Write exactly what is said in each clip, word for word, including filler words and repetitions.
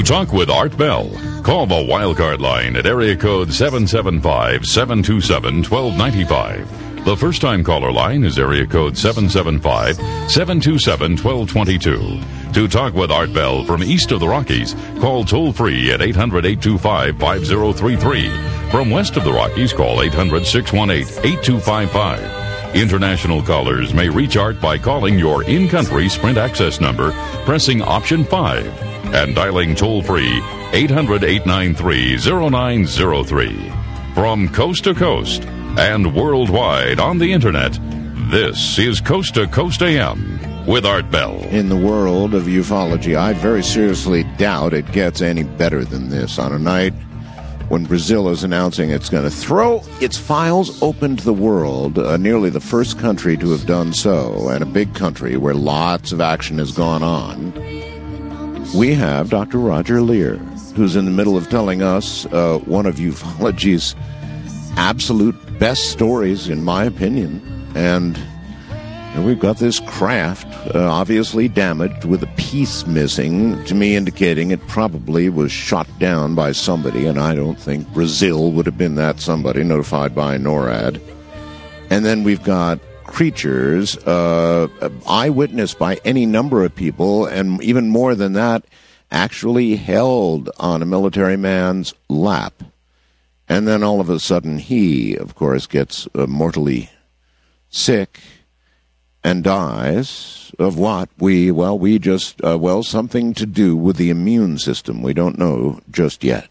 talk with Art Bell, call the Wildcard line at area code seven seven five, seven two seven, one two nine five. The first-time caller line is area code seven seven five, seven two seven, one two two two. To talk with Art Bell from east of the Rockies, call toll-free at eight hundred, eight two five, five zero three three. From west of the Rockies, call eight hundred, six one eight, eight two five five. International callers may reach Art by calling your in-country Sprint access number, pressing option five, and dialing toll-free eight hundred, eight nine three, zero nine zero three. From coast to coast and worldwide on the Internet, this is Coast to Coast A M with Art Bell. In the world of ufology, I very seriously doubt it gets any better than this on a night when Brazil is announcing it's going to throw its files open to the world, uh, nearly the first country to have done so, and a big country where lots of action has gone on. We have Doctor Roger Leir, who's in the middle of telling us uh, one of ufology's absolute best stories, in my opinion. And, and we've got this craft uh, obviously damaged with a piece missing, to me indicating it probably was shot down by somebody, and I don't think Brazil would have been that somebody, notified by NORAD. And then we've got creatures, uh, eyewitnessed by any number of people, and even more than that, actually held on a military man's lap. And then all of a sudden he, of course, gets uh, mortally sick and dies of what? We, well, we just, uh, well, something to do with the immune system. We don't know just yet.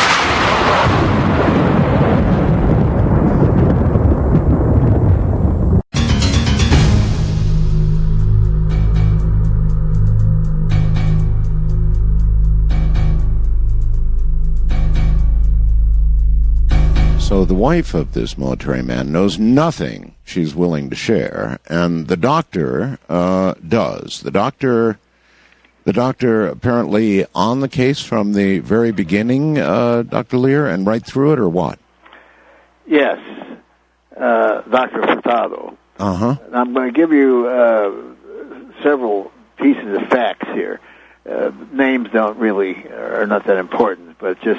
So the wife of this military man knows nothing she's willing to share, and the doctor uh, does. The doctor, the doctor apparently on the case from the very beginning, uh, Doctor Leir, and right through it, or what? Yes, uh, Doctor Furtado. Uh-huh. I'm going to give you uh, several pieces of facts here. Uh, names don't really, are not that important, but just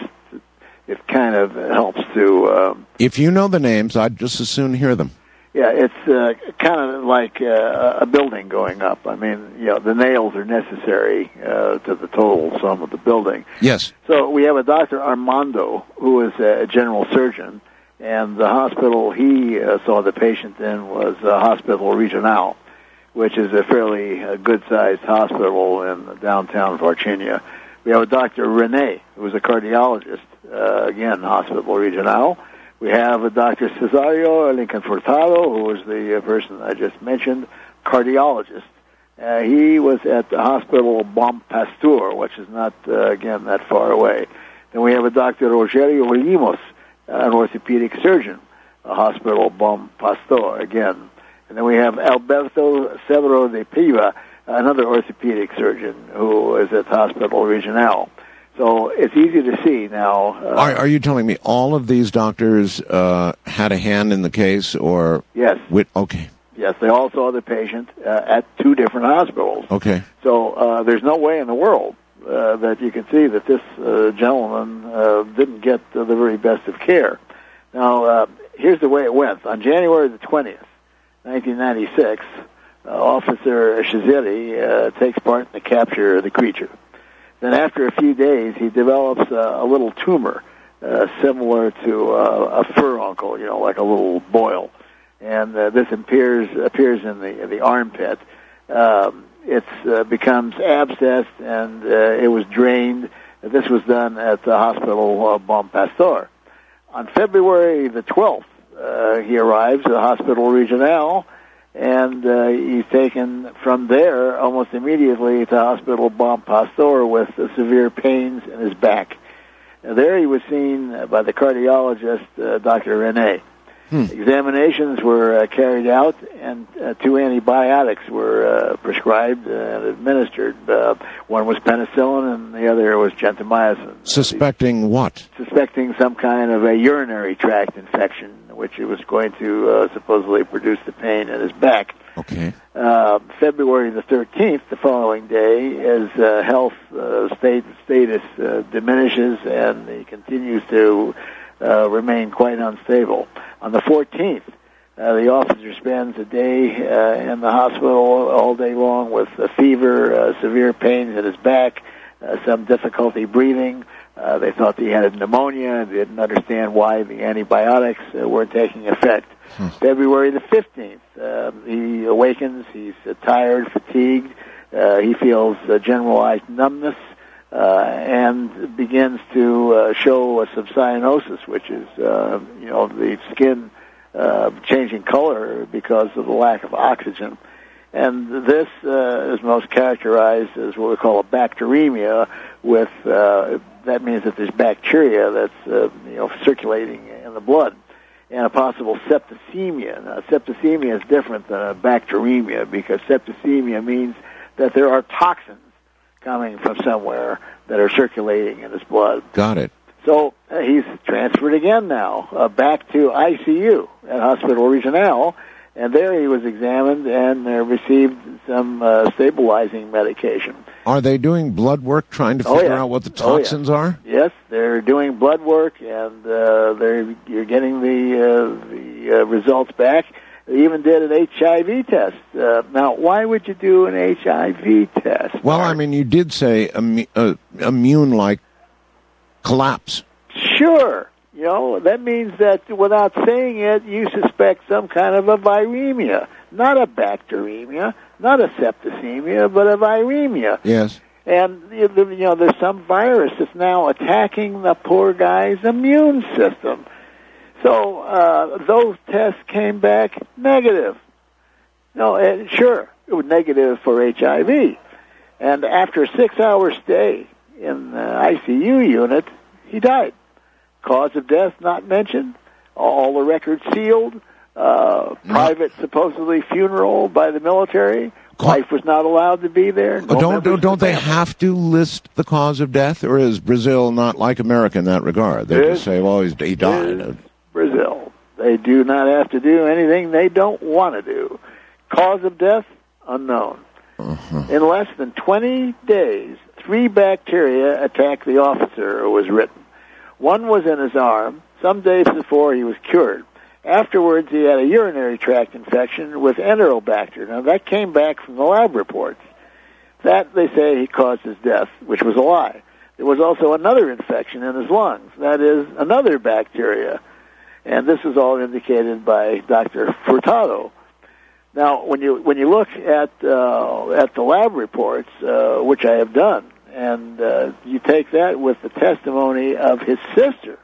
it kind of helps to... Um, if you know the names, I'd just as soon hear them. Yeah, it's uh, kind of like uh, a building going up. I mean, you know, the nails are necessary uh, to the total sum of the building. Yes. So we have a Doctor Armando, who is a general surgeon, and the hospital he uh, saw the patient in was uh, Hospital Regional, which is a fairly uh, good-sized hospital in downtown Virginia. We have a Doctor Rene, who is a cardiologist, uh, again, Hospital Regional. We have a Doctor Cesario Lincoln Furtado, who was the uh, person I just mentioned, cardiologist. Uh, he was at the Hospital Bom Pastor, which is not, uh, again, that far away. Then we have a Doctor Rogerio Limos, an orthopedic surgeon, a Hospital Bom Pastor, again. And then we have Alberto Severo de Piva, another orthopedic surgeon, who is at Hospital Regional. So it's easy to see now. Uh, are, are you telling me all of these doctors uh, had a hand in the case, or... Yes. With, okay. Yes, they all saw the patient uh, at two different hospitals. Okay. So uh, there's no way in the world uh, that you can see that this uh, gentleman uh, didn't get uh, the very best of care. Now, uh, here's the way it went. On January the twentieth, nineteen ninety-six, uh, Officer Shaziri uh, takes part in the capture of the creature. Then after a few days, he develops uh, a little tumor uh, similar to uh, a furuncle, you know, like a little boil. And uh, this appears appears in the in the armpit. Um, it uh, becomes abscessed, and uh, it was drained. This was done at the Hospital uh, Bom Pastor. On February the twelfth, uh, he arrives at the Hospital Regional, and uh, he's taken from there almost immediately to Hospital Bom Pastor with uh, severe pains in his back. Uh, there he was seen by the cardiologist, uh, Doctor Rene. Hmm. Examinations were uh, carried out, and uh, two antibiotics were uh, prescribed and administered. Uh, one was penicillin, and the other was gentamicin. Suspecting what? Suspecting some kind of a urinary tract infection, which was going to uh, supposedly produce the pain in his back. Okay. Uh, February the thirteenth, the following day, his uh, health uh, state status uh, diminishes, and he continues to uh, remain quite unstable. On the fourteenth, uh, the officer spends a day uh, in the hospital all day long with a fever, uh, severe pains in his back, uh, some difficulty breathing. Uh, they thought he had pneumonia. They didn't understand why the antibiotics uh, weren't taking effect. Hmm. February the fifteenth, uh, he awakens. He's uh, tired, fatigued. Uh, he feels uh, generalized numbness uh, and begins to uh, show a subcyanosis, which is, uh, you know, the skin uh, changing color because of the lack of oxygen. And this uh, is most characterized as what we call a bacteremia, with uh, that means that there's bacteria that's uh, you know circulating in the blood, and a possible septicemia. Now, septicemia is different than a bacteremia because septicemia means that there are toxins coming from somewhere that are circulating in his blood. Got it. So uh, he's transferred again now uh, back to I C U at Hospital Regional. And there he was examined and uh, received some uh, stabilizing medication. Are they doing blood work trying to figure oh, yeah. out what the toxins oh, yeah. are? Yes, they're doing blood work, and uh, they're you're getting the uh, the uh, results back. They even did an H I V test. Uh, now, why would you do an H I V test? Well, Mark? I mean, you did say immu- uh, immune-like collapse. Sure. You know, that means that without saying it, you suspect some kind of a viremia. Not a bacteremia, not a septicemia, but a viremia. Yes. And, you know, there's some virus that's now attacking the poor guy's immune system. So uh, those tests came back negative. No, uh, sure, it was negative for H I V. And after a six-hour stay in the I C U unit, he died. Cause of death not mentioned. All the records sealed. Uh, private, supposedly, funeral by the military. Wife was not allowed to be there. No don't don't, don't they have to list the cause of death, or is Brazil not like America in that regard? They just say, well, he's, he died. Brazil. They do not have to do anything they don't want to do. Cause of death, unknown. Uh-huh. In less than twenty days, three bacteria attacked the officer, it was written. One was in his arm. Some days before, he was cured. Afterwards, he had a urinary tract infection with Enterobacter. Now, that came back from the lab reports. That, they say, he caused his death, which was a lie. There was also another infection in his lungs. That is, another bacteria. And this is all indicated by Doctor Furtado. Now, when you when you look at uh, at the lab reports, uh, which I have done, and uh, you take that with the testimony of his sister,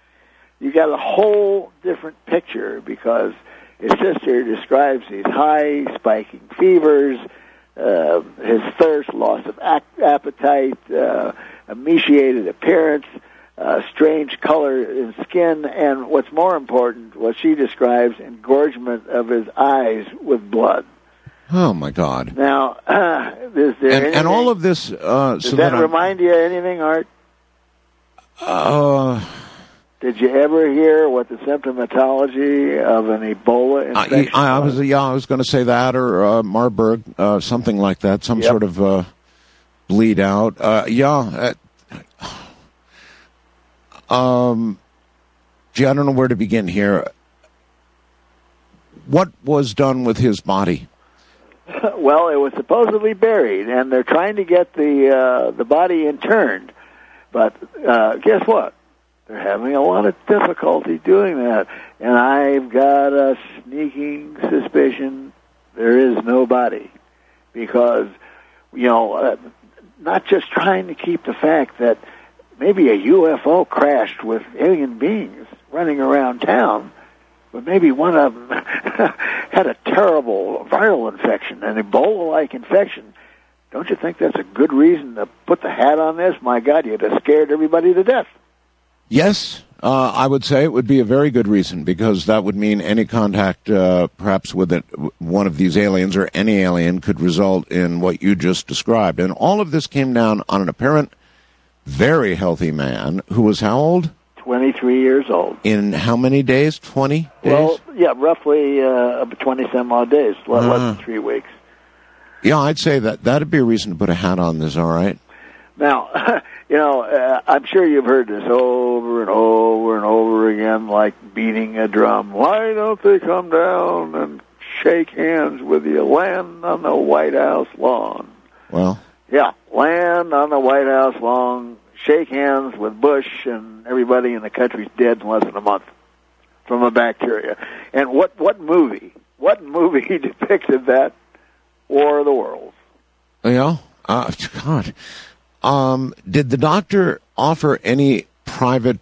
you got a whole different picture, because his sister describes these high spiking fevers, uh, his thirst, loss of ac- appetite, uh, emaciated appearance, uh, strange color in skin, and what's more important, what she describes, engorgement of his eyes with blood. Oh, my God. Now, uh, is there and, anything, and all of this... Uh, does so that, that remind you of anything, Art? Uh... Did you ever hear what the symptomatology of an Ebola infection I, I, I was? Yeah, I was going to say that, or uh, Marburg, uh, something like that, some yep. sort of uh, bleed out. Uh, yeah. Uh, um, gee, I don't know where to begin here. What was done with his body? Well, it was supposedly buried, and they're trying to get the uh, the body interned. But uh, guess what? They're having a lot of difficulty doing that. And I've got a sneaking suspicion there is no body. Because, you know, uh, not just trying to keep the fact that maybe a U F O crashed with alien beings running around town, but maybe one of them had a terrible viral infection, an Ebola-like infection. Don't you think that's a good reason to put the hat on this? My God, you'd have scared everybody to death. Yes, uh, I would say it would be a very good reason, because that would mean any contact, uh, perhaps with it, one of these aliens or any alien, could result in what you just described. And all of this came down on an apparent very healthy man who was how old? twenty-three years old. In how many days? twenty days? Well, yeah, roughly uh, twenty some odd days, less Uh. than three weeks. Yeah, I'd say that that'd be a reason to put a hat on this, all right? Now, you know, uh, I'm sure you've heard this over and over and over again, like beating a drum. Why don't they come down and shake hands with you, land on the White House lawn? Well, yeah, land on the White House lawn, shake hands with Bush, and everybody in the country's dead in less than a month from a bacteria. And what, what movie, what movie depicted that? War of the Worlds. yeah, uh, God. Um, did the doctor offer any private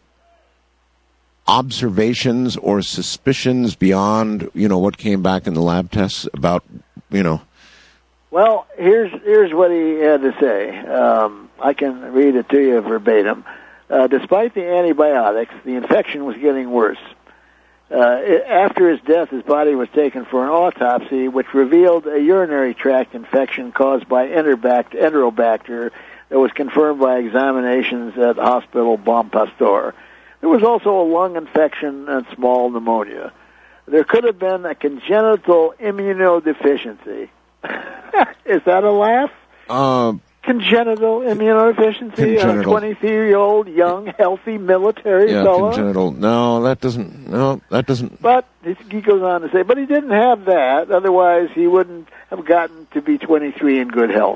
observations or suspicions beyond, you know, what came back in the lab tests about, you know? Well, here's here's what he had to say. Um, I can read it to you verbatim. Uh, despite the antibiotics, the infection was getting worse. Uh, it, after his death, his body was taken for an autopsy, which revealed a urinary tract infection caused by Enterobact- Enterobacter that was confirmed by examinations at Hospital Bon Pasteur. There was also a lung infection and small pneumonia. There could have been a congenital immunodeficiency. Is that a laugh? Uh, Congenital immunodeficiency Congenital. on a twenty-three-year-old, young, healthy military yeah, fellow? congenital. No, that doesn't, no, that doesn't. But he goes on to say, but he didn't have that. Otherwise, he wouldn't have gotten to be twenty-three in good health.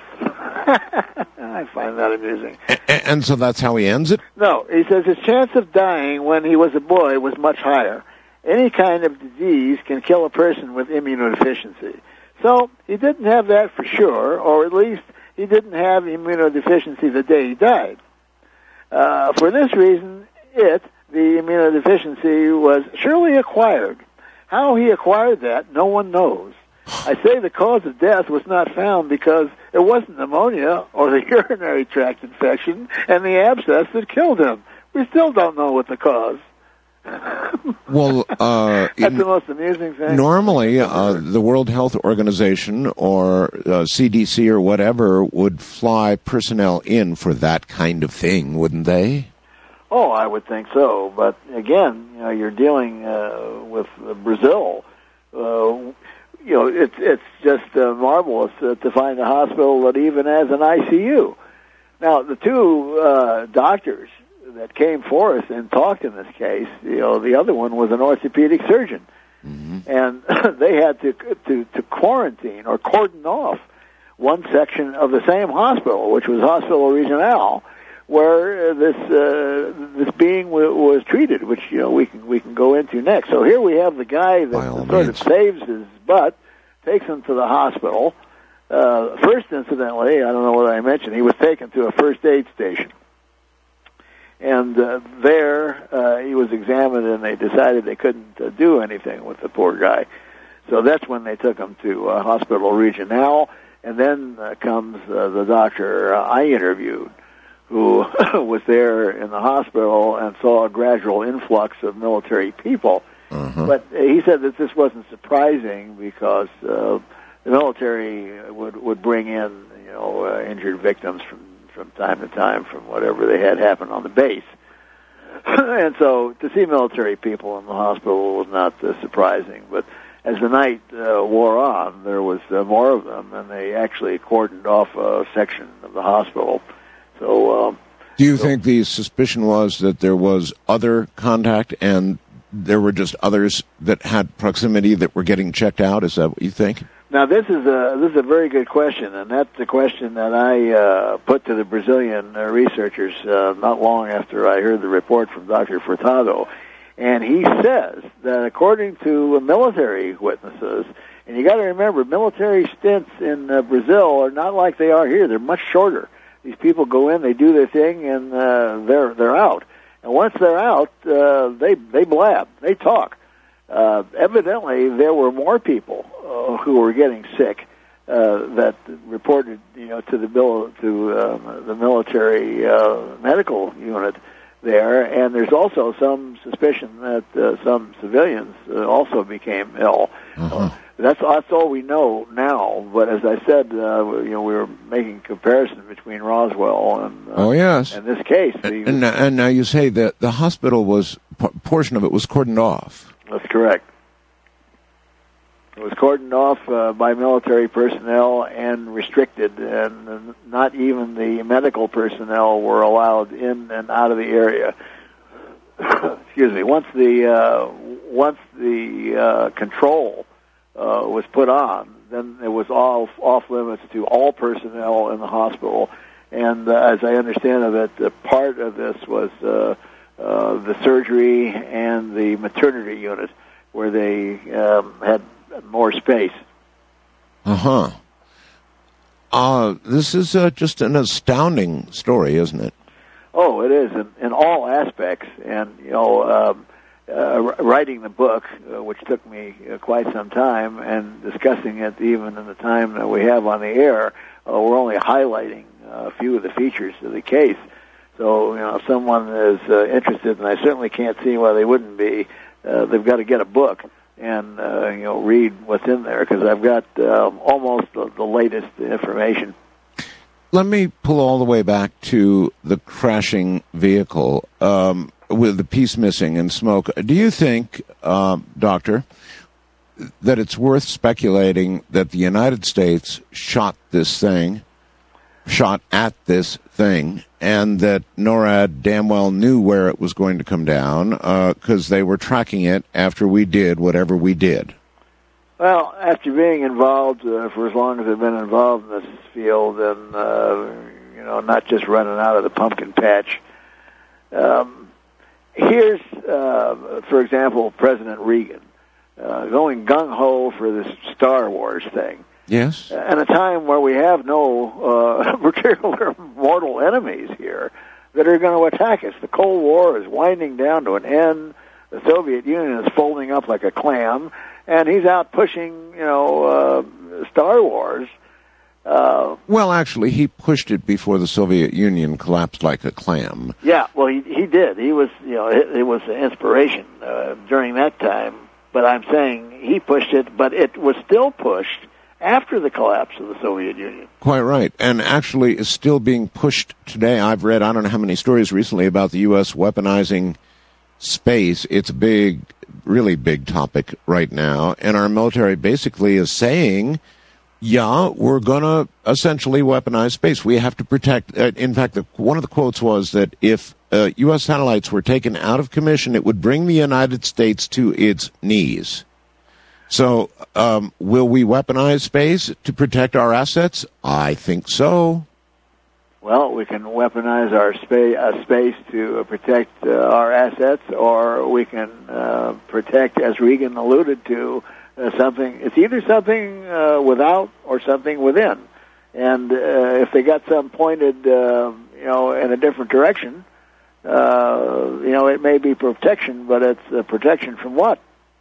I find that amusing. And, and so that's how he ends it? No, he says his chance of dying when he was a boy was much higher. Any kind of disease can kill a person with immunodeficiency. So he didn't have that for sure, or at least he didn't have immunodeficiency the day he died. Uh, for this reason, it, the immunodeficiency, was surely acquired. How he acquired that, no one knows. I say the cause of death was not found because it wasn't pneumonia or the urinary tract infection and the abscess that killed him. We still don't know what the cause. Well, uh, that's the most amusing thing. Normally, uh, the World Health Organization or uh, C D C or whatever would fly personnel in for that kind of thing, wouldn't they? Oh, I would think so. But again, you know, you're dealing uh, with uh, Brazil. Uh, you know, it's it's just uh, marvelous uh, to find a hospital that even has an I C U. Now, the two uh, doctors that came forth and talked in this case, you know, the other one was an orthopedic surgeon, mm-hmm. and they had to, to to quarantine or cordon off one section of the same hospital, which was Hospital Regional, where this uh, this being w- was treated, which you know we can we can go into next. So here we have the guy that sort means. of saves his butt, takes him to the hospital. Uh, first, incidentally, I don't know what I mentioned, he was taken to a first aid station. And uh, there, uh, he was examined, and they decided they couldn't uh, do anything with the poor guy. So that's when they took him to uh, Hospital Regional, and then uh, comes uh, the doctor uh, I interviewed, who was there in the hospital and saw a gradual influx of military people. Uh-huh. But he said that this wasn't surprising because uh, the military would would bring in, you know, uh, injured victims from from time to time from whatever they had happen on the base. And so to see military people in the hospital was not uh, surprising. But as the night uh, wore on, there was uh, more of them, and they actually cordoned off a section of the hospital. So, um, do you so, think the suspicion was that there was other contact and there were just others that had proximity that were getting checked out? Is that what you think? Now, this is a this is a very good question, and that's the question that I uh, put to the Brazilian uh, researchers uh, not long after I heard the report from Doctor Furtado. And he says that according to military witnesses, and you got to remember, military stints in uh, Brazil are not like they are here. They're much shorter. These people go in, they do their thing, and uh, they're they're out. And once they're out, uh, they they blab, they talk. Uh, evidently, there were more people uh, who were getting sick uh, that reported, you know, to the bill to um, the military uh, medical unit there, and there's also some suspicion that uh, some civilians uh, also became ill. Uh-huh. Uh, that's that's all we know now. But as I said, uh, you know, we were making comparisons between Roswell and uh, oh yes, and this case. And, and, and now you say that the hospital was a portion of it was cordoned off. That's correct. It was cordoned off uh, by military personnel and restricted, and not even the medical personnel were allowed in and out of the area. Excuse me. Once the uh, once the uh, control uh, was put on, then it was all off limits to all personnel in the hospital. And uh, as I understand of it, uh, part of this was uh, uh, the surgery and the maternity unit, where they um, had more space. Uh-huh. Uh, this is uh, just an astounding story, isn't it? Oh, it is in, in all aspects. And, you know, um, uh, writing the book, uh, which took me uh, quite some time, and discussing it even in the time that we have on the air, uh, we're only highlighting uh, a few of the features of the case. So, you know, if someone is uh, interested, and I certainly can't see why they wouldn't be, uh, they've got to get a book and, uh, you know, read what's in there, because I've got uh, almost the, the latest information. Let me pull all the way back to the crashing vehicle um, with the piece missing and smoke. Do you think, uh, Doctor, that it's worth speculating that the United States shot this thing, shot at this thing, and that NORAD damn well knew where it was going to come down because uh, they were tracking it after we did whatever we did? Well, after being involved uh, for as long as I've been involved in this field, and uh, you know, not just running out of the pumpkin patch. Um, here's, uh, for example, President Reagan uh, going gung ho for this Star Wars thing. Yes. At a time where we have no uh, particular mortal enemies here that are going to attack us. The Cold War is winding down to an end. The Soviet Union is folding up like a clam, and he's out pushing, you know, uh, Star Wars. Uh, well, actually, he pushed it before the Soviet Union collapsed like a clam. Yeah, well, he he did. He was, you know, it, it was an inspiration uh, during that time. But I'm saying he pushed it, but it was still pushed after the collapse of the Soviet Union. Quite right. And actually is still being pushed today. I've read I don't know how many stories recently about the U S weaponizing space. It's a big, really big topic right now. And our military basically is saying, yeah, we're going to essentially weaponize space. We have to protect. Uh, in fact, the, one of the quotes was that if uh, U S satellites were taken out of commission, it would bring the United States to its knees. So, um, will we weaponize space to protect our assets? I think so. Well, we can weaponize our spa- uh, space to uh, protect uh, our assets, or we can uh, protect, as Reagan alluded to, uh, something. It's either something uh, without or something within. And uh, if they got some pointed, uh, you know, in a different direction, uh, you know, it may be protection, but it's uh, protection from what?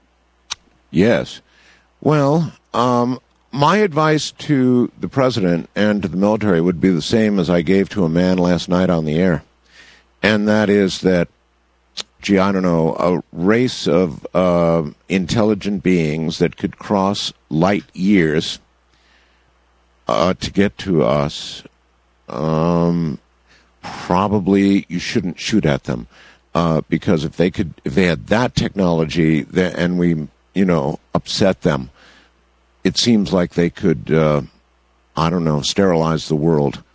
Yes. Well, um, my advice to the president and to the military would be the same as I gave to a man last night on the air. And that is that, gee, I don't know, a race of uh, intelligent beings that could cross light years uh, to get to us, um, probably you shouldn't shoot at them. Uh, because if they could, if they had that technology that, and we, you know, upset them, it seems like they could, uh, I don't know, sterilize the world.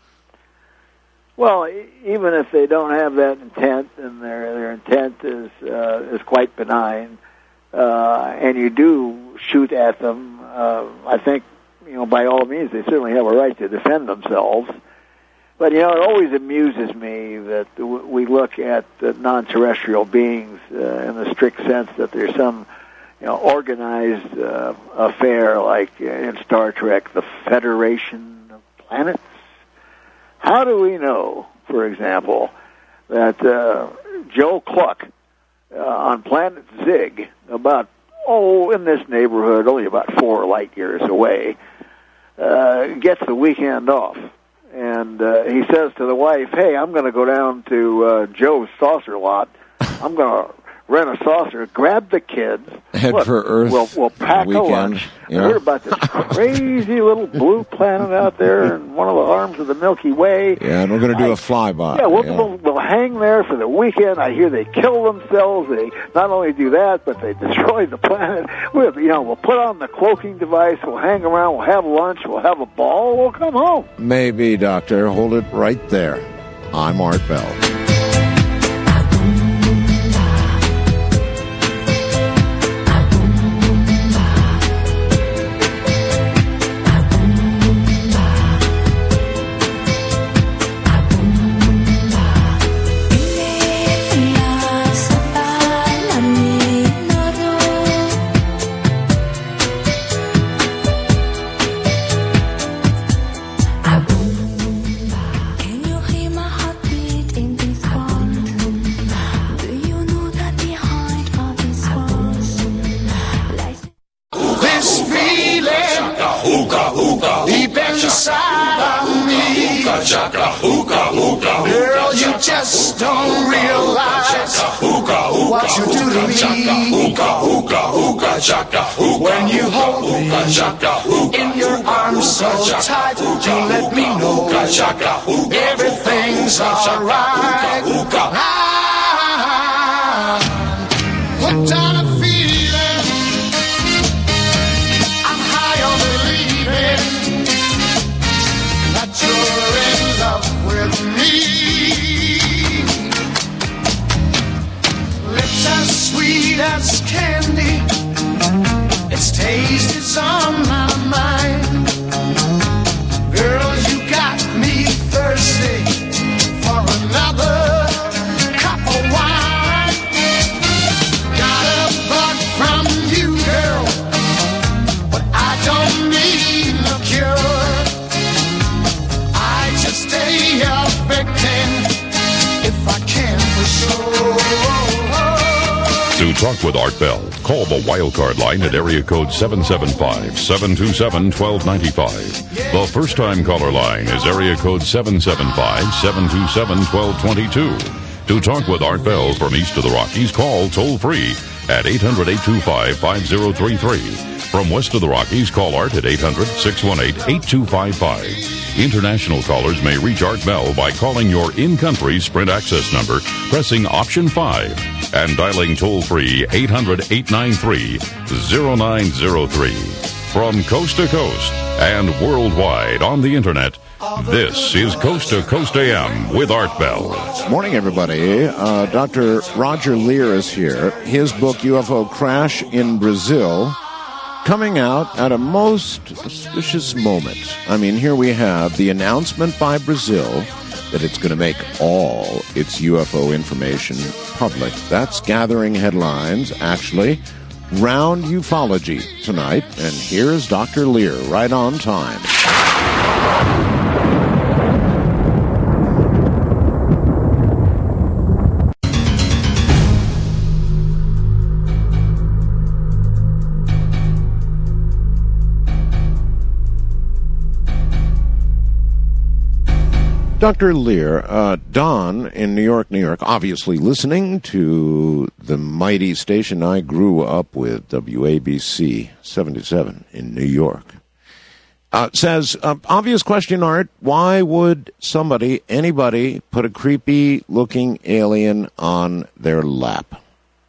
Well, even if they don't have that intent, and their their intent is uh, is quite benign, uh, and you do shoot at them, uh, I think, you know, by all means, they certainly have a right to defend themselves. But, you know, it always amuses me that we look at the non-terrestrial beings uh, in the strict sense that there's some, you know, organized uh, affair like in Star Trek, the Federation of Planets. How do we know, for example, that uh, Joe Cluck uh, on planet Zig, about, oh, in this neighborhood, only about four light years away, uh, gets the weekend off? And uh, he says to the wife, hey, I'm going to go down to uh, Joe's saucer lot. I'm going to rent a saucer, grab the kids, head look, for Earth. We'll, we'll pack weekend. a lunch. Yeah. Heard about this crazy little blue planet out there in one of the arms of the Milky Way. Yeah, and we're going to do I, a flyby. Yeah, we'll, yeah. We'll, we'll hang there for the weekend. I hear they kill themselves. They not only do that, but they destroy the planet. We'll, you know, we'll put on the cloaking device. We'll hang around. We'll have lunch. We'll have a ball. We'll come home. Maybe, Doctor. Hold it right there. I'm Art Bell. Girl, you just don't realize what you do to me. When you hold me in your arms so tight, you let me know everything's alright. I'm hooked on a feeling, I'm high on believing that you're in love with me. Lips as sweet as candy, its taste is on my mind. Girl, you got me thirsty for another cup of wine. Got a bug from you, girl, but I don't need no cure. I just stay a victim if I can for sure. To talk with Art Bell, call the Wildcard line at area code seven seven five, seven two seven, one two nine five. The first-time caller line is area code seven seven five, seven two seven, one two two two. To talk with Art Bell from east of the Rockies, call toll-free at eight hundred, eight two five, five zero three three. From west of the Rockies, call Art at eight hundred, six one eight, eight two five five. International callers may reach Art Bell by calling your in-country Sprint access number, pressing option five, and dialing toll-free eight hundred, eight nine three, zero nine zero three. From coast to coast and worldwide on the internet, this is Coast to Coast A M with Art Bell. Morning, everybody. Uh, Doctor Roger Leir is here. His book, U F O Crash in Brazil, coming out at a most auspicious moment. I mean, here we have the announcement by Brazil that it's going to make all its U F O information public. That's gathering headlines, actually. Round ufology tonight. And here's Doctor Leir, right on time. Doctor Leir, uh, Don in New York, New York, obviously listening to the mighty station I grew up with, W A B C seventy-seven in New York, uh, says, uh, obvious question, Art, why would somebody, anybody, put a creepy-looking alien on their lap?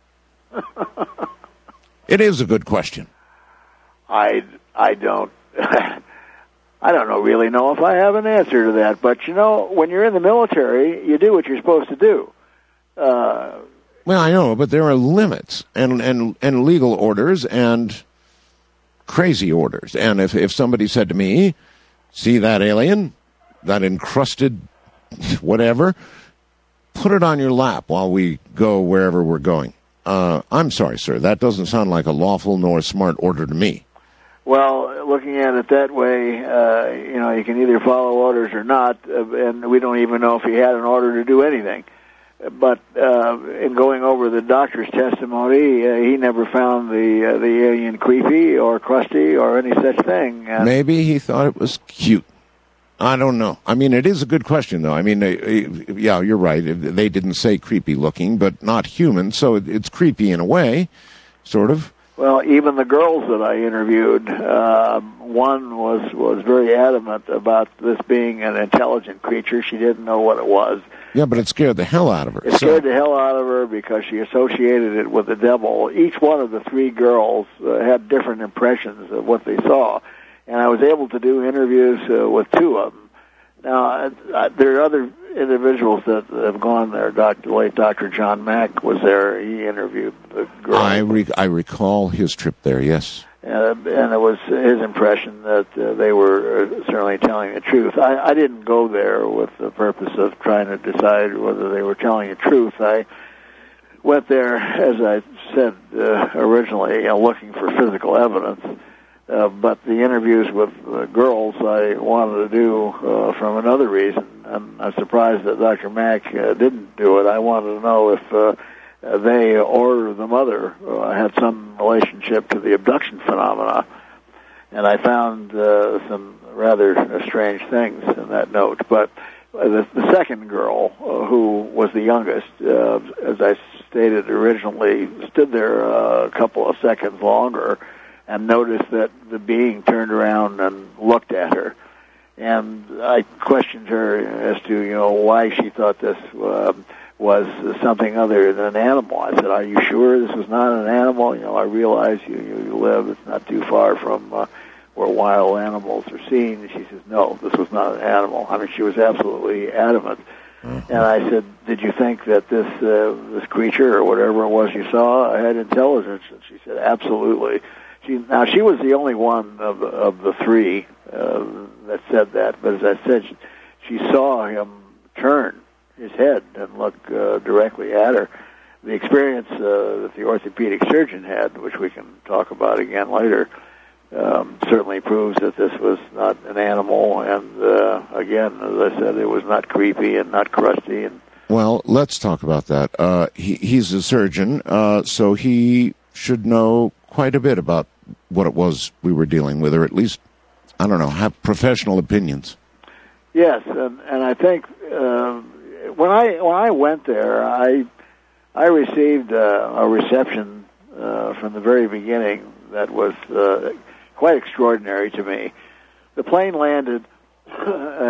It is a good question. I, I don't... I don't know, really know if I have an answer to that, but you know, when you're in the military, you do what you're supposed to do. Uh, well, I know, but there are limits and, and, and legal orders and crazy orders. And if, if somebody said to me, see that alien, that encrusted whatever, put it on your lap while we go wherever we're going. Uh, I'm sorry, sir, that doesn't sound like a lawful nor smart order to me. Well, looking at it that way, uh, you know, you can either follow orders or not, uh, and we don't even know if he had an order to do anything. But uh, in going over the doctor's testimony, uh, he never found the uh, the alien creepy or crusty or any such thing. And maybe he thought it was cute. I don't know. I mean, it is a good question, though. I mean, uh, yeah, you're right. They didn't say creepy looking, but not human, so it's creepy in a way, sort of. Well, even the girls that I interviewed, uh, one was, was very adamant about this being an intelligent creature. She didn't know what it was. Yeah, but it scared the hell out of her. It scared so. the hell out of her because she associated it with the devil. Each one of the three girls uh, had different impressions of what they saw. And I was able to do interviews uh, with two of them. Now, uh, there are other individuals that have gone there. Doctor late Doctor John Mack was there. He interviewed the girl. I, re- I recall his trip there, yes. Uh, and it was his impression that uh, they were uh, certainly telling the truth. I, I didn't go there with the purpose of trying to decide whether they were telling the truth. I went there, as I said uh, originally, you know, looking for physical evidence. Uh, but the interviews with uh, girls I wanted to do uh, from another reason. And I'm surprised that Doctor Mack uh, didn't do it. I wanted to know if uh, they or the mother uh, had some relationship to the abduction phenomena. And I found uh, some rather strange things in that note. But the, the second girl, uh, who was the youngest, uh, as I stated originally, stood there uh, a couple of seconds longer and noticed that the being turned around and looked at her. And I questioned her as to, you know, why she thought this uh, was something other than an animal. I said, are you sure this was not an animal? You know, I realize you, you live, it's not too far from uh, where wild animals are seen. And she says, no, this was not an animal. I mean, she was absolutely adamant. Mm-hmm. And I said, did you think that this uh, this creature or whatever it was you saw had intelligence? And she said, absolutely. She, now, she was the only one of the, of the three uh, that said that, but as I said, she, she saw him turn his head and look uh, directly at her. The experience uh, that the orthopedic surgeon had, which we can talk about again later, um, certainly proves that this was not an animal, and uh, again, as I said, it was not creepy and not crusty. And well, let's talk about that. Uh, he, he's a surgeon, uh, so he should know quite a bit about what it was we were dealing with, or at least, I don't know, have professional opinions. Yes, and, and I think uh, when I when I went there, I I received uh, a reception uh, from the very beginning that was uh, quite extraordinary to me. The plane landed at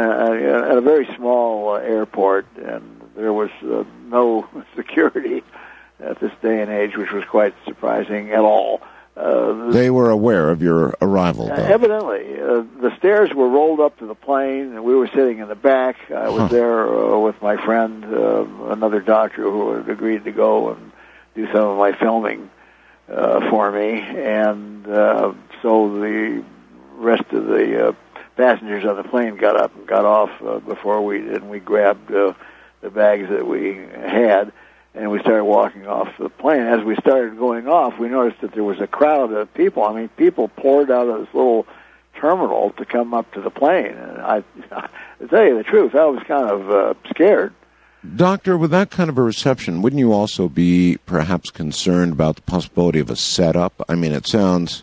a very small uh, airport, and there was uh, no security at this day and age, which was quite surprising at all. Uh, they were aware of your arrival, though. Uh, evidently. Uh, the stairs were rolled up to the plane, and we were sitting in the back. I was huh. there uh, with my friend, uh, another doctor who had agreed to go and do some of my filming uh, for me. And uh, so the rest of the uh, passengers on the plane got up and got off uh, before we did, and we grabbed uh, the bags that we had. And we started walking off the plane. As we started going off, we noticed that there was a crowd of people. I mean, people poured out of this little terminal to come up to the plane. And I, to tell you the truth, I was kind of uh, scared. Doctor, with that kind of a reception, wouldn't you also be perhaps concerned about the possibility of a setup? I mean, it sounds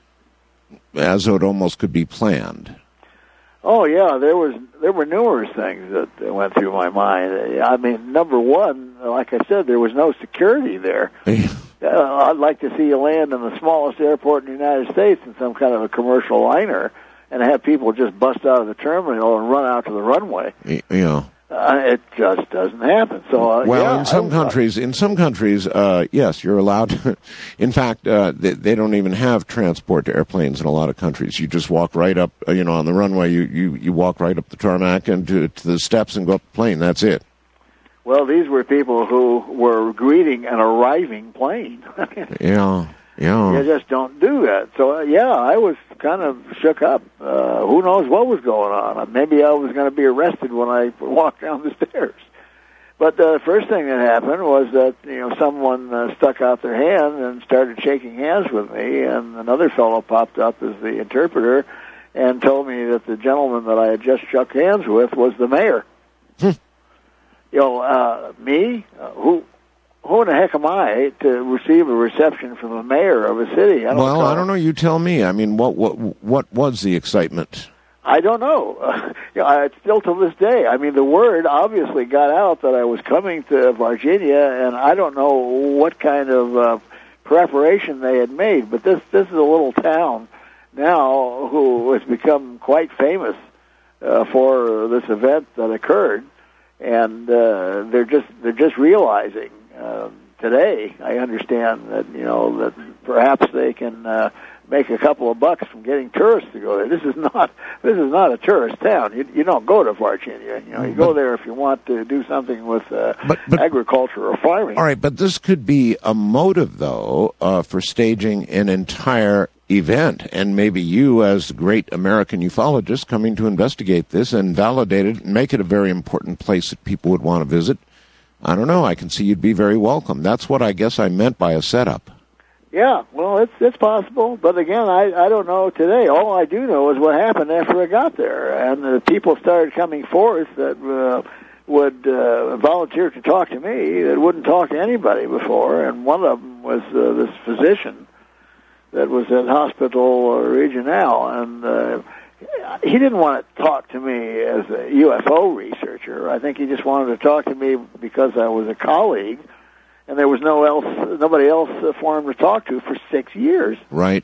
as though it almost could be planned. Oh yeah, there was there were numerous things that went through my mind. I mean, number one, like I said, there was no security there. uh, I'd like to see you land in the smallest airport in the United States in some kind of a commercial liner, and have people just bust out of the terminal and run out to the runway. Yeah. Uh, it just doesn't happen. So, uh, well, yeah, in some I, countries, in some countries, uh, yes, you're allowed to. In fact, uh, they, they don't even have transport to airplanes in a lot of countries. You just walk right up, uh, you know, on the runway. You, you, you walk right up the tarmac and to, to the steps and go up the plane. That's it. Well, these were people who were greeting an arriving plane. yeah. Yeah. You just don't do that. So, uh, yeah, I was kind of shook up. Uh, who knows what was going on? Maybe I was going to be arrested when I walked down the stairs. But the uh, first thing that happened was that, you know, someone uh, stuck out their hand and started shaking hands with me, and another fellow popped up as the interpreter and told me that the gentleman that I had just shook hands with was the mayor. you know, uh, me? Uh, who... Who in the heck am I to receive a reception from the mayor of a city? I don't well, know. I don't know. You tell me. I mean, what what what was the excitement? I don't know. Uh, you know, I, still to this day, I mean, the word obviously got out that I was coming to Virginia, and I don't know what kind of uh, preparation they had made. But this this is a little town now who has become quite famous uh, for this event that occurred, and uh, they're just they're just realizing uh, today. I understand that you know that perhaps they can. Uh, make a couple of bucks from getting tourists to go there. This is not this is not a tourist town. You, you don't go to Virginia. You know, you go there if you want to do something with uh, but, but, agriculture or farming. All right, but this could be a motive, though, uh, for staging an entire event, and maybe you, as the great American ufologist, coming to investigate this and validate it and make it a very important place that people would want to visit. I don't know. I can see you'd be very welcome. That's what I guess I meant by a setup. Yeah, well, it's it's possible, but again, I I don't know today. All I do know is what happened after I got there, and the people started coming forth that uh, would uh, volunteer to talk to me that wouldn't talk to anybody before, and one of them was uh, this physician that was at Hospital Regional, and uh, he didn't want to talk to me as a U F O researcher. I think he just wanted to talk to me because I was a colleague. And there was no else, nobody else for him to talk to for six years. Right.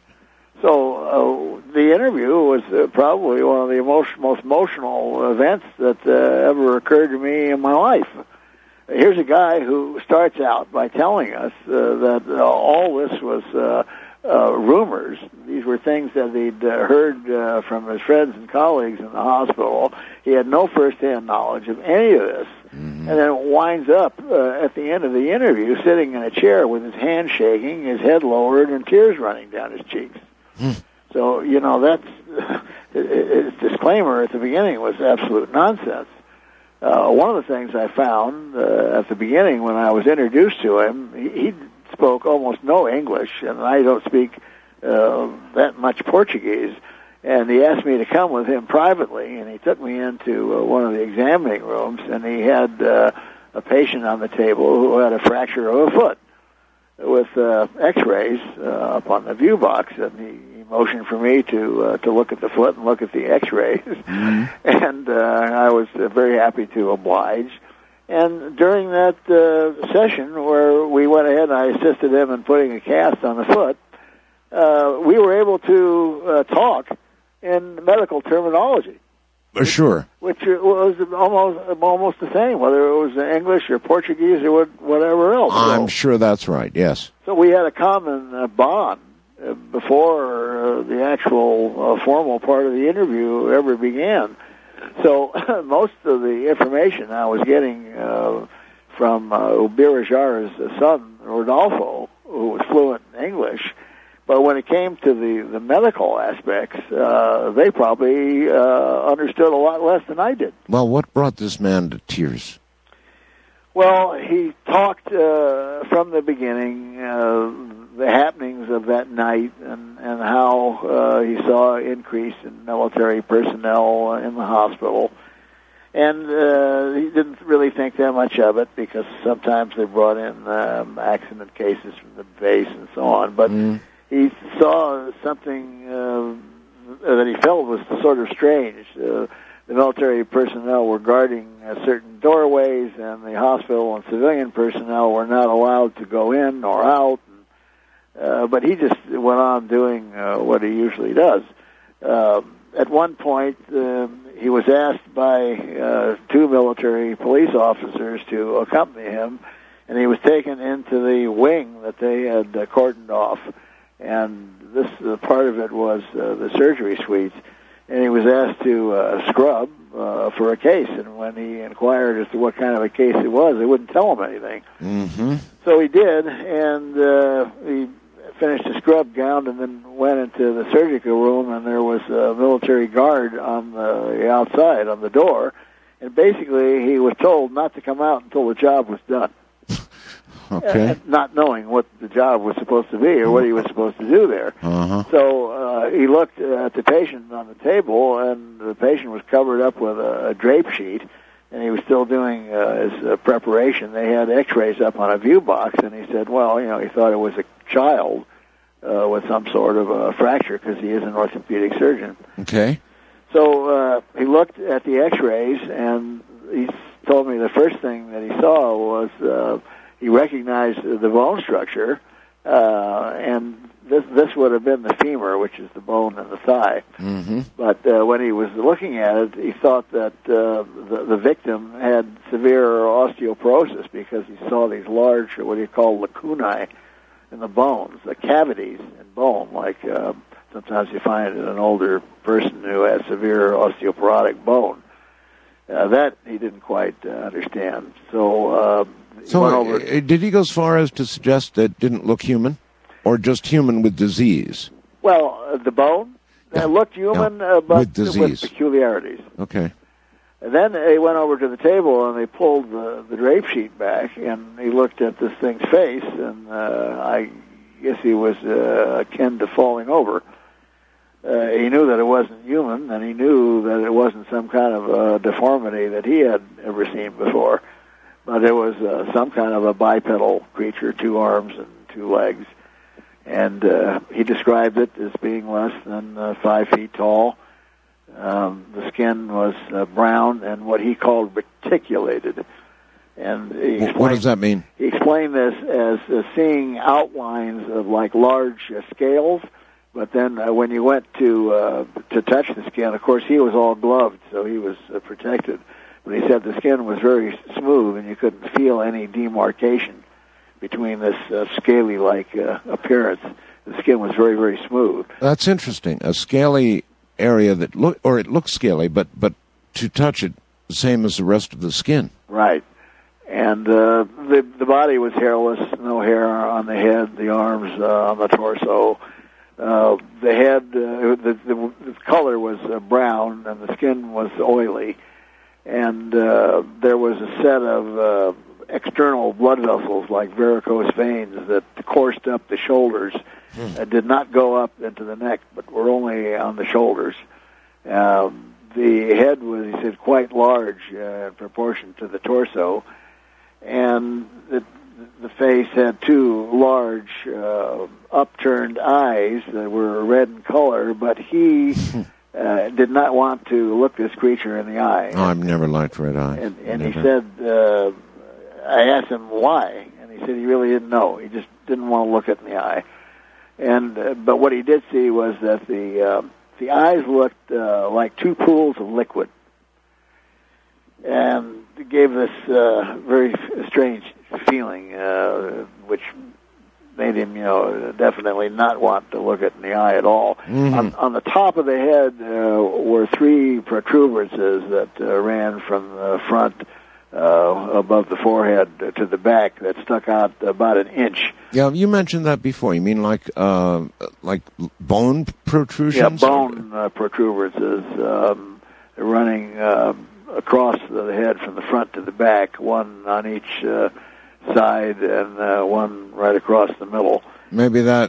So uh, the interview was uh, probably one of the emotion, most emotional events that uh, ever occurred to me in my life. Here's a guy who starts out by telling us uh, that uh, all this was uh, uh, rumors. These were things that he'd uh, heard uh, from his friends and colleagues in the hospital. He had no first-hand knowledge of any of this. Mm-hmm. And then it winds up uh, at the end of the interview sitting in a chair with his hand shaking, his head lowered, and tears running down his cheeks. Mm. So, you know, that's his disclaimer at the beginning was absolute nonsense. Uh, one of the things I found uh, at the beginning when I was introduced to him, he, he spoke almost no English, and I don't speak uh, that much Portuguese. And he asked me to come with him privately, and he took me into uh, one of the examining rooms, and he had uh, a patient on the table who had a fracture of a foot with uh, X-rays uh, up on the view box, and he, he motioned for me to uh, to look at the foot and look at the X-rays, mm-hmm. and uh, I was uh, very happy to oblige. And during that uh, session where we went ahead and I assisted him in putting a cast on the foot, uh, we were able to uh, talk in medical terminology. Uh, sure. Which was almost almost the same, whether it was English or Portuguese or whatever else. I'm so, sure that's right, yes. So we had a common uh, bond uh, before uh, the actual uh, formal part of the interview ever began. So most of the information I was getting uh, from uh, Ubirajara's son, Rodolfo, who was fluent in English. But when it came to the, the medical aspects, uh, they probably uh, understood a lot less than I did. Well, what brought this man to tears? Well, he talked uh, from the beginning, uh, the happenings of that night and, and how uh, he saw an increase in military personnel in the hospital. And uh, he didn't really think that much of it because sometimes they brought in um, accident cases from the base and so on. But mm. he saw something uh, that he felt was sort of strange. Uh, the military personnel were guarding uh, certain doorways, and the hospital and civilian personnel were not allowed to go in or out. Uh, but he just went on doing uh, what he usually does. Uh, at one point, uh, he was asked by uh, two military police officers to accompany him, and he was taken into the wing that they had uh, cordoned off. And this uh, part of it was uh, the surgery suites, and he was asked to uh, scrub uh, for a case. And when he inquired as to what kind of a case it was, they wouldn't tell him anything. Mm-hmm. So he did, and uh, he finished the scrub gown and then went into the surgical room, and there was a military guard on the outside on the door. And basically, he was told not to come out until the job was done. Okay. Uh, not knowing what the job was supposed to be or what he was supposed to do there. Uh-huh. So uh, he looked at the patient on the table, and the patient was covered up with a, a drape sheet, and he was still doing uh, his uh, preparation. They had X-rays up on a view box, and he said, well, you know, he thought it was a child uh, with some sort of a fracture because he is an orthopedic surgeon. Okay. So uh, he looked at the X-rays, and he told me the first thing that he saw was uh, he recognized the bone structure, uh, and this this would have been the femur, which is the bone in the thigh. Mm-hmm. But uh, when he was looking at it, he thought that uh, the, the victim had severe osteoporosis because he saw these large, what do you call, lacunae in the bones, the cavities in bone, like uh, sometimes you find in an older person who has severe osteoporotic bone. Uh, that he didn't quite uh, understand. So, uh, he So, went over. uh, did he go as far as to suggest that it didn't look human? Or just human with disease? Well, uh, the bone Yeah. uh, looked human, Yeah. uh, but With disease. peculiarities. Okay. And then they went over to the table and they pulled the, the drape sheet back, and he looked at this thing's face, and uh, I guess he was uh, akin to falling over. Uh, he knew that it wasn't human, and he knew that it wasn't some kind of uh, deformity that he had ever seen before, but it was uh, some kind of a bipedal creature, two arms and two legs. And uh, he described it as being less than uh, five feet tall. Um, the skin was uh, brown and what he called reticulated. And he Wh- what does that mean? He explained this as uh, seeing outlines of like large uh, scales. But then uh, when you went to uh, to touch the skin, of course he was all gloved, so he was uh, protected. But he said the skin was very smooth and you couldn't feel any demarcation between this uh, scaly-like uh, appearance. The skin was very, very smooth. That's interesting. A scaly area that look, or it looks scaly, but but to touch it, the same as the rest of the skin. Right. And uh, the the body was hairless, no hair on the head, the arms, uh, on the torso. Uh, the head, uh, the, the, the color was uh, brown, and the skin was oily. And uh, there was a set of uh, external blood vessels like varicose veins that coursed up the shoulders. Hmm. Uh, did not go up into the neck, but were only on the shoulders. Um, the head was, he said, quite large uh, in proportion to the torso, and the, the face had two large uh, upturned eyes that were red in color, but he uh, did not want to look this creature in the eye. Oh, I've never liked red eyes. And, and he Never. said, uh, I asked him why, and he said he really didn't know. He just didn't want to look it in the eye. And uh, but what he did see was that the uh, the eyes looked uh, like two pools of liquid, and it gave this uh, very strange feeling, uh, which made him, you know, definitely not want to look it in the eye at all. Mhm. On, on the top of the head uh, were three protuberances that uh, ran from the front uh, above the forehead to the back that stuck out about an inch. Yeah, you mentioned that before. You mean like uh, like bone protrusions? Yeah, bone uh, protuberances um, running uh, across the head from the front to the back, one on each uh, side and uh, one right across the middle. Maybe that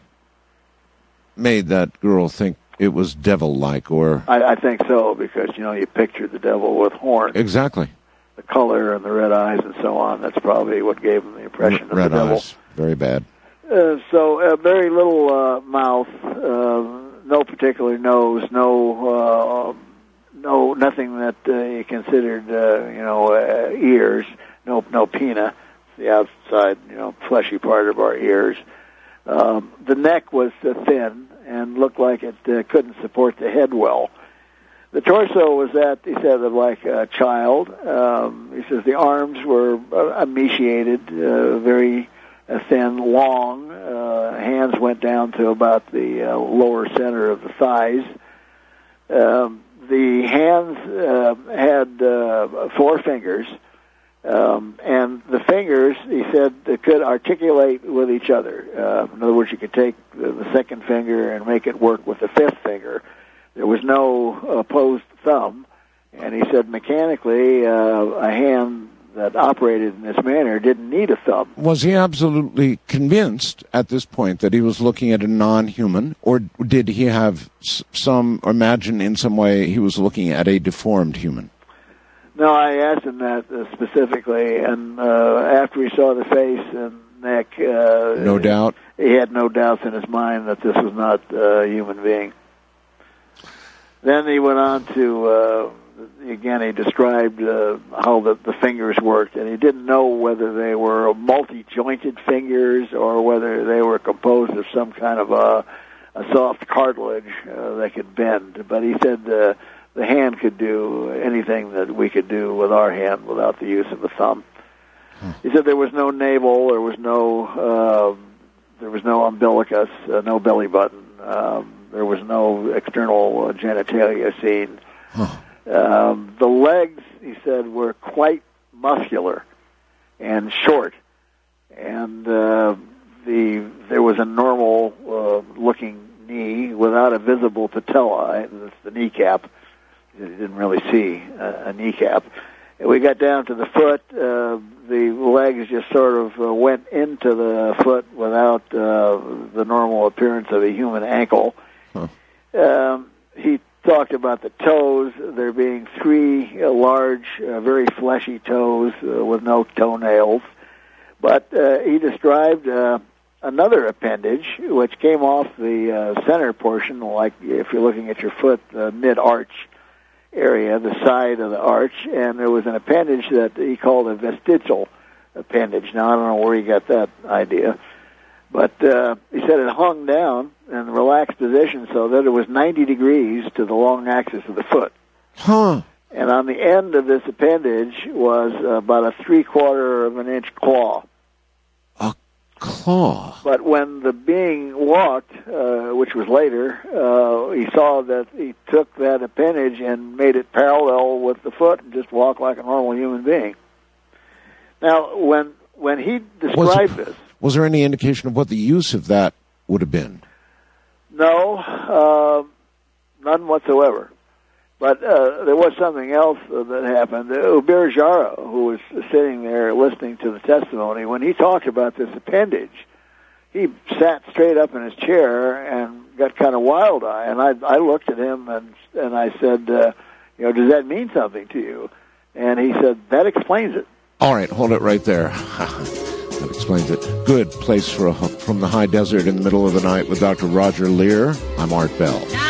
made that girl think it was devil-like, or... I, I think so, because, you know, you pictured the devil with horns. Exactly. The color and the red eyes and so on, that's probably what gave him the impression of Red the devil. eyes. Very bad. Uh, so, uh, very little uh, mouth, uh, no particular nose, no, uh, no, nothing that uh, you considered, uh, you know, uh, ears, no, no pinna, the outside, you know, fleshy part of our ears. Um, the neck was uh, thin and looked like it uh, couldn't support the head well. The torso was that, he said, of like a child. Um, he says the arms were uh, emaciated, uh, very uh, thin, long. Uh, hands went down to about the uh, lower center of the thighs. Um, the hands uh, had uh, four fingers, um, and the fingers, he said, they could articulate with each other. Uh, in other words, you could take the, the second finger and make it work with the fifth finger. There was no opposed thumb, and he said mechanically uh, a hand that operated in this manner didn't need a thumb. Was he absolutely convinced at this point that he was looking at a non-human, or did he have s- some, or imagine in some way he was looking at a deformed human? No, I asked him that uh, specifically, and uh, after he saw the face and neck, uh, No doubt. he had no doubts in his mind that this was not uh, a human being. then he went on to, uh, again, he described uh, how the, the fingers worked, and he didn't know whether they were multi-jointed fingers or whether they were composed of some kind of a, a soft cartilage uh, that could bend. But he said uh, the hand could do anything that we could do with our hand without the use of the thumb. Hmm. He said there was no navel, there was no uh, there was no umbilicus, uh, no belly button, um, there was no external uh, genitalia seen. Huh. Um, the legs, he said, were quite muscular and short, and uh, the there was a normal uh, looking knee without a visible patella. That's the kneecap. You didn't really see a, a kneecap. And we got down to the foot. Uh, the legs just sort of uh, went into the foot without uh, the normal appearance of a human ankle. Huh. Um, he talked about the toes, there being three uh, large, uh, very fleshy toes uh, with no toenails. But uh, he described uh, another appendage, which came off the uh, center portion, like if you're looking at your foot, uh, mid-arch area, the side of the arch, and there was an appendage that he called a vestigial appendage. Now, I don't know where he got that idea, but uh, he said it hung down in a relaxed position so that it was ninety degrees to the long axis of the foot. Huh. And on the end of this appendage was about a three-quarter of an inch claw. A claw? But when the being walked, uh, which was later, uh, he saw that he took that appendage and made it parallel with the foot and just walked like a normal human being. Now, when when he described was, this... Was there any indication of what the use of that would have been? No, uh, none whatsoever. But uh, there was something else uh, that happened. Uh, Hubert Jarreau, who was sitting there listening to the testimony, when he talked about this appendage, he sat straight up in his chair and got kind of wild-eyed. And I, I looked at him and and I said, uh, you know, does that mean something to you? And he said, that explains it. All right, hold it right there. That explains it. Good place for a, from the high desert in the middle of the night with Doctor Roger Leir. I'm Art Bell.